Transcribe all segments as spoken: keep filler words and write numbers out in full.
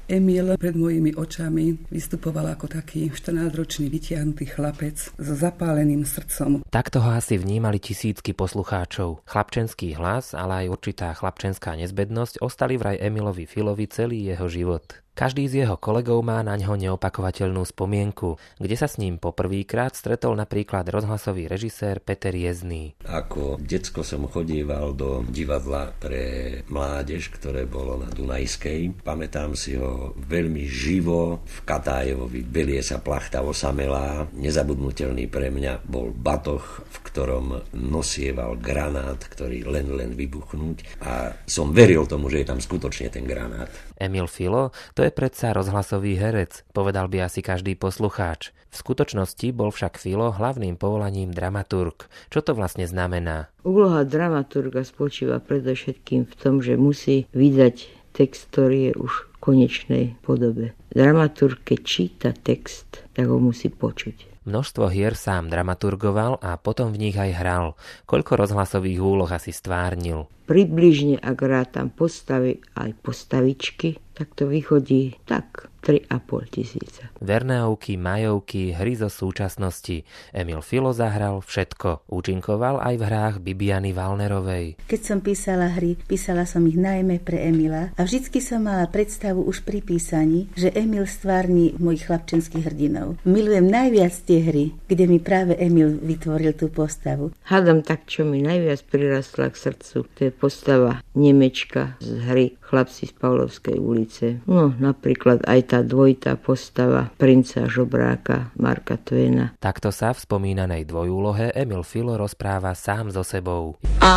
Emil pred mojimi očami vystupoval ako taký štrnásťročný vytiahnutý chlapec so zapáleným srdcom. Takto ho asi vnímali tisícky poslucháčov. Chlapčenský hlas, ale aj určitá chlapčenská nezbednosť ostali vraj Emilovi Filovi celý jeho život. Každý z jeho kolegov má na ňo neopakovateľnú spomienku, kde sa s ním poprvýkrát stretol napríklad rozhlasový režisér Peter Jezný. Ako decko som chodieval do divadla pre mládež, ktoré bolo na Dunajskej. Pamätám si ho veľmi živo v Katájevovi. Belie sa plachta osamelá. Nezabudnutelný pre mňa bol batoh, v ktorom nosieval granát, ktorý len len vybuchnúť. A som veril tomu, že je tam skutočne ten granát. Emil Filo, to je predsa rozhlasový herec, povedal by asi každý poslucháč. V skutočnosti bol však Filo hlavným povolaním dramaturg. Čo to vlastne znamená? Úloha dramaturga spočíva predovšetkým v tom, že musí vydať text, ktorý je už v konečnej podobe. Dramaturg, keď číta text, tak ho musí počuť. Množstvo hier sám dramaturgoval a potom v nich aj hral. Koľko rozhlasových úloh asi stvárnil? Približne, ak rátam postavy aj postavičky, tak to vychodí tak tri a pol tisíca. Verneovky, majovky, hry zo súčasnosti. Emil Filo zahral všetko. Účinkoval aj v hrách Bibiany Wallnerovej. Keď som písala hry, písala som ich najmä pre Emila a vždycky som mala predstavu už pri písaní, že Emil stvárni mojich chlapčenských hrdinov. Milujem najviac tie hry, kde mi práve Emil vytvoril tú postavu. Hádam tak, čo mi najviac prirastla k srdcu, to je postava Nemečka z hry Chlapci z Pavlovskej ulice. No, napríklad aj tá dvojitá postava princa žobráka Marka Twaina. Takto sa v spomínanej dvojúlohe Emil Filo rozpráva sám so sebou. A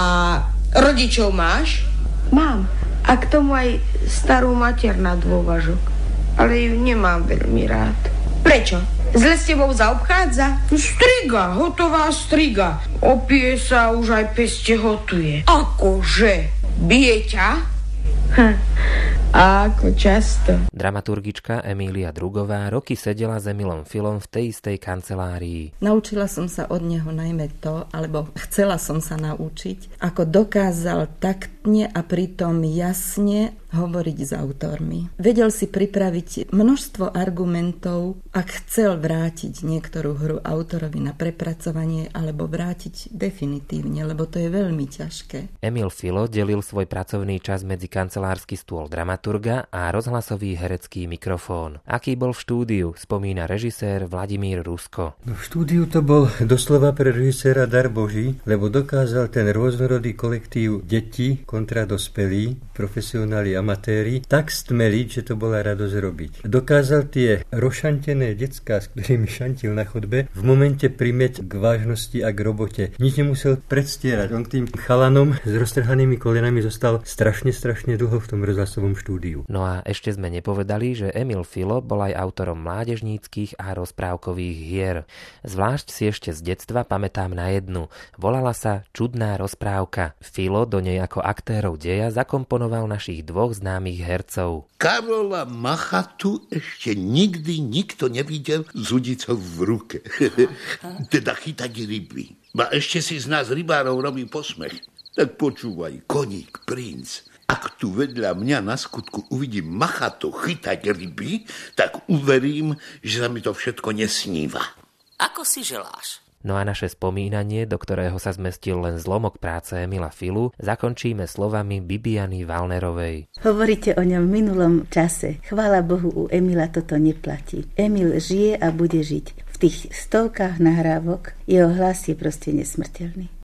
rodičov máš? Mám. A k tomu aj starú mater na dôvažok. Ale ju nemám veľmi rád. Prečo? Zle s tebou zaobchádza? Striga, hotová striga. Opije sa, už aj peste hotuje. Akože? Bije ťa? Hm. A ako často. Dramaturgička Emília Drugová roky sedela s Emilom Filom v tej istej kancelárii. Naučila som sa od neho najmä to, alebo chcela som sa naučiť, ako dokázal taktne a pritom jasne hovoriť s autormi. Vedel si pripraviť množstvo argumentov, ak chcel vrátiť niektorú hru autorovi na prepracovanie alebo vrátiť definitívne, lebo to je veľmi ťažké. Emil Filo delil svoj pracovný čas medzi kancelársky stôl dramaturga a rozhlasový herecký mikrofón. Aký bol v štúdiu, spomína režisér Vladimír Rusko. No, v štúdiu to bol doslova pre režiséra dar Boží, lebo dokázal ten rôznorodý kolektív detí kontra dospelí, profesionáli amatéri, tak stmeliť, že to bola radosť robiť. Dokázal tie rošantené decká, s ktorými šantil na chodbe, v momente primeť k vážnosti a k robote. Nič nemusel predstierať. On tým chalanom s roztrhanými kolenami zostal strašne, strašne dlho v tom rozhlasovom štúdiu. No a ešte sme nepovedali, že Emil Filo bol aj autorom mládežníckych a rozprávkových hier. Zvlášť si ešte z detstva pamätám na jednu. Volala sa Čudná rozprávka. Filo do nej ako aktérov deja zakomponoval našich dvoch známych hercov. Karola Machatu ešte nikdy nikto nevidel s udicou v ruke. Teda chytať ryby. A ešte si z nás rybárov robí posmech. Tak počúvaj, koník, princ. Ak tu vedľa mňa na skutku uvidím Machatu chytať ryby, tak uverím, že sa mi to všetko nesníva. Ako si želáš? No a naše spomínanie, do ktorého sa zmestil len zlomok práce Emila Filu, zakončíme slovami Bibiany Wallnerovej. Hovoríte o ňom v minulom čase. Chvála Bohu, u Emila toto neplatí. Emil žije a bude žiť. V tých stovkách nahrávok jeho hlas je proste nesmrteľný.